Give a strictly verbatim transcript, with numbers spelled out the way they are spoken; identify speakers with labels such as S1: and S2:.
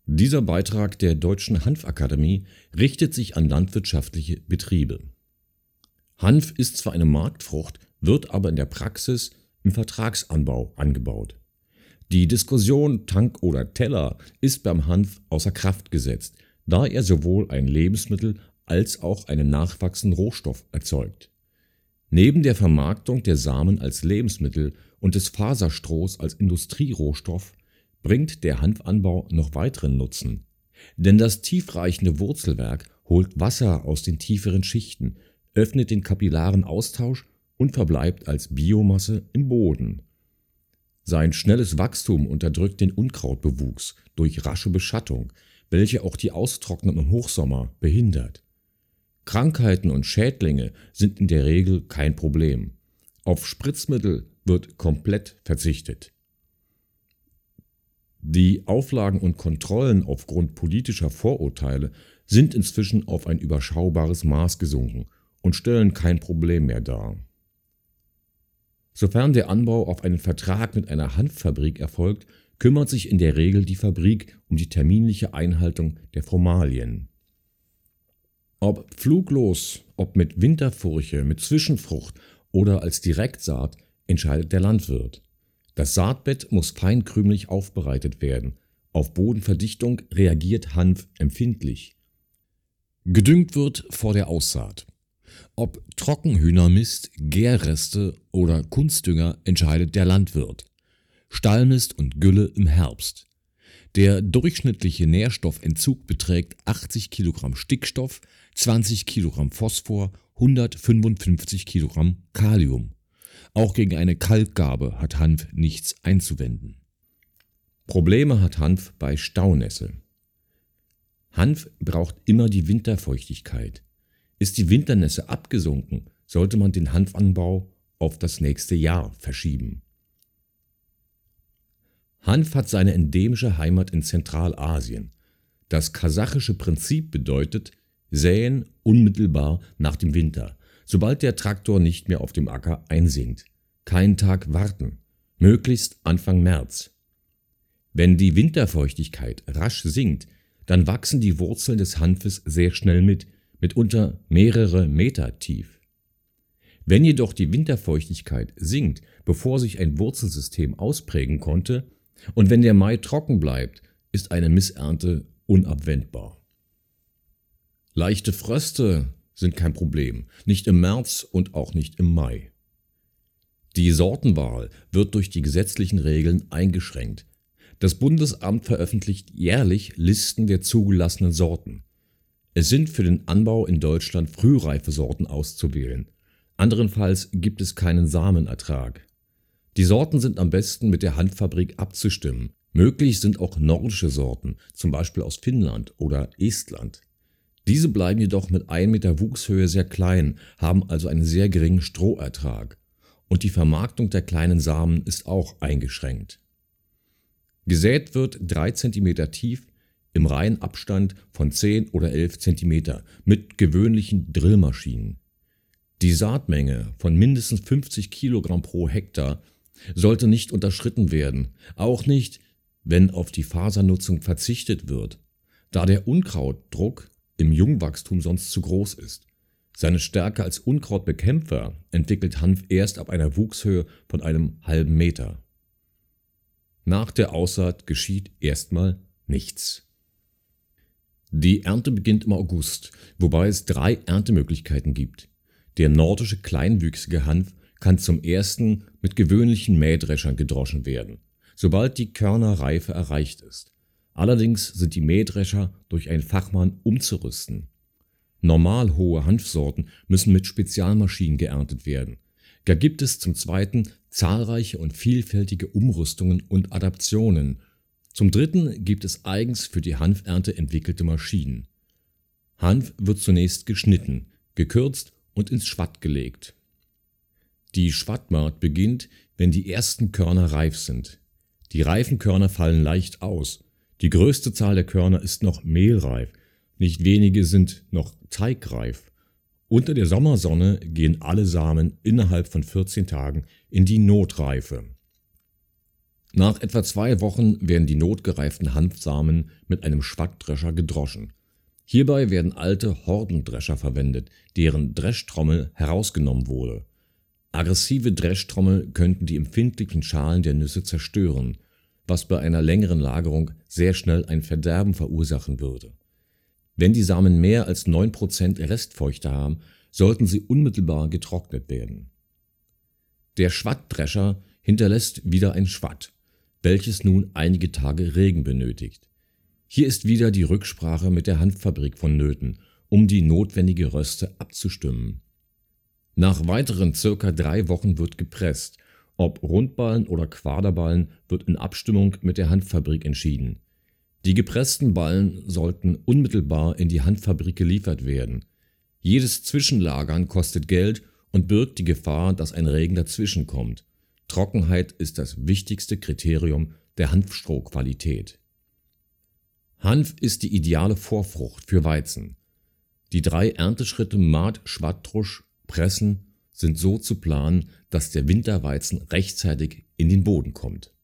S1: Dieser Beitrag der Deutschen Hanfakademie richtet sich an landwirtschaftliche Betriebe. Hanf ist zwar eine Marktfrucht, wird aber in der Praxis im Vertragsanbau angebaut. Die Diskussion Tank oder Teller ist beim Hanf außer Kraft gesetzt, da er sowohl ein Lebensmittel als auch einen nachwachsenden Rohstoff erzeugt. Neben der Vermarktung der Samen als Lebensmittel und des Faserstrohs als Industrierohstoff bringt der Hanfanbau noch weiteren Nutzen. Denn das tiefreichende Wurzelwerk holt Wasser aus den tieferen Schichten, öffnet den kapillaren Austausch und verbleibt als Biomasse im Boden. Sein schnelles Wachstum unterdrückt den Unkrautbewuchs durch rasche Beschattung, welche auch die Austrocknung im Hochsommer behindert. Krankheiten und Schädlinge sind in der Regel kein Problem. Auf Spritzmittel wird komplett verzichtet. Die Auflagen und Kontrollen aufgrund politischer Vorurteile sind inzwischen auf ein überschaubares Maß gesunken und stellen kein Problem mehr dar. Sofern der Anbau auf einen Vertrag mit einer Hanffabrik erfolgt, kümmert sich in der Regel die Fabrik um die terminliche Einhaltung der Formalien. Ob pfluglos, ob mit Winterfurche, mit Zwischenfrucht oder als Direktsaat, entscheidet der Landwirt. Das Saatbett muss feinkrümelig aufbereitet werden. Auf Bodenverdichtung reagiert Hanf empfindlich. Gedüngt wird vor der Aussaat. Ob Trockenhühnermist, Gärreste oder Kunstdünger entscheidet der Landwirt. Stallmist und Gülle im Herbst. Der durchschnittliche Nährstoffentzug beträgt achtzig Kilogramm Stickstoff, zwanzig Kilogramm Phosphor, hundertfünfundfünfzig Kilogramm Kalium. Auch gegen eine Kalkgabe hat Hanf nichts einzuwenden. Probleme hat Hanf bei Staunässe. Hanf braucht immer die Winterfeuchtigkeit. Ist die Winternässe abgesunken, sollte man den Hanfanbau auf das nächste Jahr verschieben. Hanf hat seine endemische Heimat in Zentralasien. Das kasachische Prinzip bedeutet, säen unmittelbar nach dem Winter, sobald der Traktor nicht mehr auf dem Acker einsinkt. Keinen Tag warten, möglichst Anfang März. Wenn die Winterfeuchtigkeit rasch sinkt, dann wachsen die Wurzeln des Hanfes sehr schnell mit, mitunter mehrere Meter tief. Wenn jedoch die Winterfeuchtigkeit sinkt, bevor sich ein Wurzelsystem ausprägen konnte, und wenn der Mai trocken bleibt, ist eine Missernte unabwendbar. Leichte Fröste sind kein Problem, nicht im März und auch nicht im Mai. Die Sortenwahl wird durch die gesetzlichen Regeln eingeschränkt. Das Bundesamt veröffentlicht jährlich Listen der zugelassenen Sorten. Es sind für den Anbau in Deutschland frühreife Sorten auszuwählen. Anderenfalls gibt es keinen Samenertrag. Die Sorten sind am besten mit der Hanffabrik abzustimmen. Möglich sind auch nordische Sorten, zum Beispiel aus Finnland oder Estland. Diese bleiben jedoch mit einem Meter Wuchshöhe sehr klein, haben also einen sehr geringen Strohertrag. Und die Vermarktung der kleinen Samen ist auch eingeschränkt. Gesät wird drei Zentimeter tief, im Reihenabstand von zehn oder elf Zentimeter mit gewöhnlichen Drillmaschinen. Die Saatmenge von mindestens fünfzig Kilogramm pro Hektar sollte nicht unterschritten werden, auch nicht, wenn auf die Fasernutzung verzichtet wird, da der Unkrautdruck im Jungwachstum sonst zu groß ist. Seine Stärke als Unkrautbekämpfer entwickelt Hanf erst ab einer Wuchshöhe von einem halben Meter. Nach der Aussaat geschieht erstmal nichts. Die Ernte beginnt im August, wobei es drei Erntemöglichkeiten gibt. Der nordische kleinwüchsige Hanf kann zum ersten mit gewöhnlichen Mähdreschern gedroschen werden, sobald die Körnerreife erreicht ist. Allerdings sind die Mähdrescher durch einen Fachmann umzurüsten. Normal hohe Hanfsorten müssen mit Spezialmaschinen geerntet werden. Da gibt es zum zweiten zahlreiche und vielfältige Umrüstungen und Adaptionen. Zum dritten gibt es eigens für die Hanfernte entwickelte Maschinen. Hanf wird zunächst geschnitten, gekürzt und ins Schwatt gelegt. Die Schwattmahd beginnt, wenn die ersten Körner reif sind. Die reifen Körner fallen leicht aus. Die größte Zahl der Körner ist noch mehlreif, nicht wenige sind noch teigreif. Unter der Sommersonne gehen alle Samen innerhalb von vierzehn Tagen in die Notreife. Nach etwa zwei Wochen werden die notgereiften Hanfsamen mit einem Schwattdrescher gedroschen. Hierbei werden alte Hordendrescher verwendet, deren Dreschtrommel herausgenommen wurde. Aggressive Dreschtrommel könnten die empfindlichen Schalen der Nüsse zerstören, was bei einer längeren Lagerung sehr schnell ein Verderben verursachen würde. Wenn die Samen mehr als neun Prozent Restfeuchte haben, sollten sie unmittelbar getrocknet werden. Der Schwattdrescher hinterlässt wieder ein Schwatt, welches nun einige Tage Regen benötigt. Hier ist wieder die Rücksprache mit der Hanffabrik vonnöten, um die notwendige Röste abzustimmen. Nach weiteren circa drei Wochen wird gepresst. Ob Rundballen oder Quaderballen wird in Abstimmung mit der Hanffabrik entschieden. Die gepressten Ballen sollten unmittelbar in die Hanffabrik geliefert werden. Jedes Zwischenlagern kostet Geld und birgt die Gefahr, dass ein Regen dazwischenkommt. Trockenheit ist das wichtigste Kriterium der Hanfstrohqualität. Hanf ist die ideale Vorfrucht für Weizen. Die drei Ernteschritte Maat, Schwattdrusch, Pressen sind so zu planen, dass der Winterweizen rechtzeitig in den Boden kommt.